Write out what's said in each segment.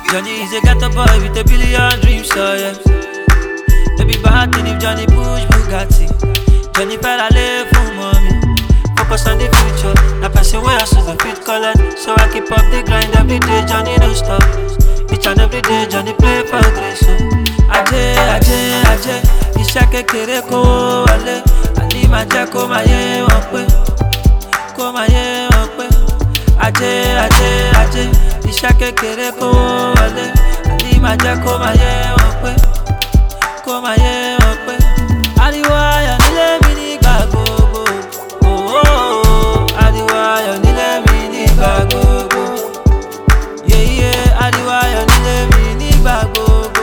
Johnny is a ghetto boy with a billion dreams, so yeah. No be bad thing if Johnny push Bugatti. Johnny fella live for mommy. Focus on the future. Na person where I should fit color. So I keep up the grind every day. Johnny don't stop. Each and every day Johnny play for grace. So Ajé, iṣẹ́ kékeré kó wọlé. Àní máa jẹ́ kó máa yé wọn pé. Kó máa yé wọn pé. Ajé, iṣẹ́ kékeré kó wọlé. Àní máa jẹ́ kó máa yé wọn pé. Kó máa yé wọn pé. Ariwo ayọ̀ nílé mi nígbà gbogbo. Ariwo ayọ̀ nílé mi nígbà gbogbo. Ariwo ayọ̀ nílé mi nígbà gbogbo.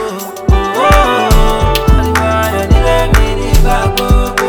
Ariwo ayọ̀ nílé mi nígbà gbogbo.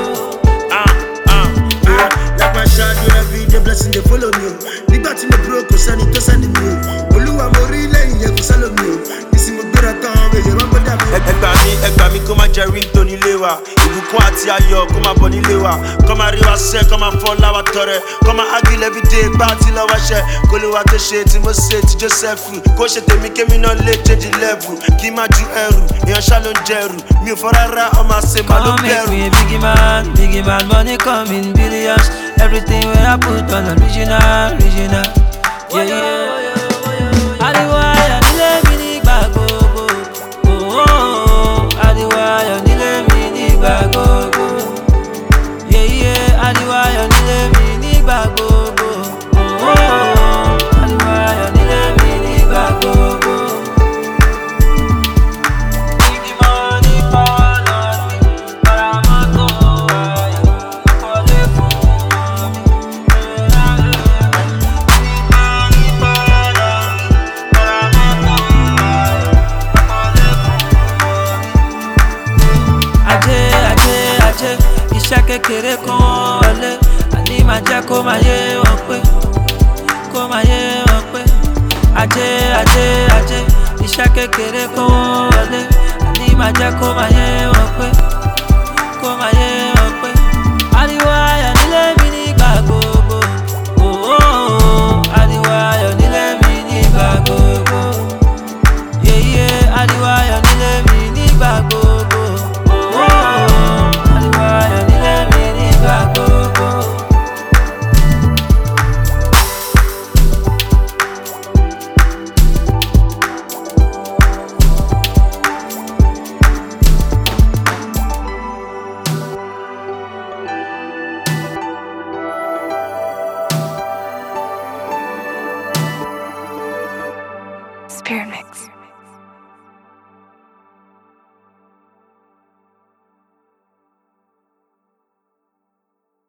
Like my shadow every day, blessing they follow me. Nígbà tí mo broke, kò sẹ́ni tó sẹ́ni mi o. Olúwa mo rí lẹ́yìn yẹn kò sálọ mi o. Ìsìn mo gbéra tán, èyí máa ń bọ́ dà mí. Ẹgbà mi kó má jẹ ringtone nílé wa. Ìbùkún àti ayọ̀ kó má bọ̀ nílé wa. Kọ́ máa rí wa sẹ́, kọ́ máa fọ́ láwa tọrẹ. Kọ́ máa ágìl everyday, gbá àti lọ́wọ́ ṣẹ. Kó lè wa tó ṣe tí mo ṣe ti Joseph. Kó ṣe tèmi kémi náà lè change level. Kí má ju ẹrù, èèyàn ṣá ló ń jẹrù. Mi ò fọ́ rárá, ọmọ àṣẹ máa ló bẹ̀rù. Come make me a biggie man, money come in billions. Everything where I put on original. Yeah. Ariwo ayọ̀ nílé mi nígbà gbogbo. Ariwo ayọ̀ nílé mi nígbà gbogbo. Ariwo ayọ̀ nílé mi nígbà gbogbo. Ariwo ayọ̀ nílé mi nígbà gbogbo. Big money fall on me, para mọ́tò ayọ̀, kọ́lé fún mọ́mí. Ajé, iṣẹ́ kékeré kan wọlé. Àní máa jẹ́ kó máa yé wọn pé. Kó máa yé wọn pé. Ajé, iṣẹ́ kékeré kan wọlé. Àní máa jẹ́ kó máa yé wọn pé.